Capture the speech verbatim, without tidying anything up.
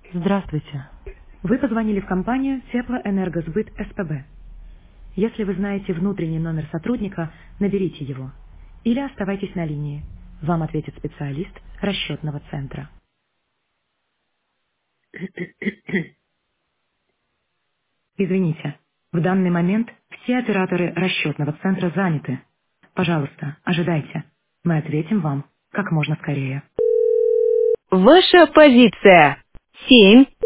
Здравствуйте. Вы позвонили в компанию Теплоэнергосбыт СПБ. Если вы знаете внутренний номер сотрудника, наберите его. Или оставайтесь на линии. Вам ответит специалист расчетного центра. Извините, в данный момент все операторы расчетного центра заняты. Пожалуйста, ожидайте. Мы ответим вам как можно скорее. Ваша позиция. Семь.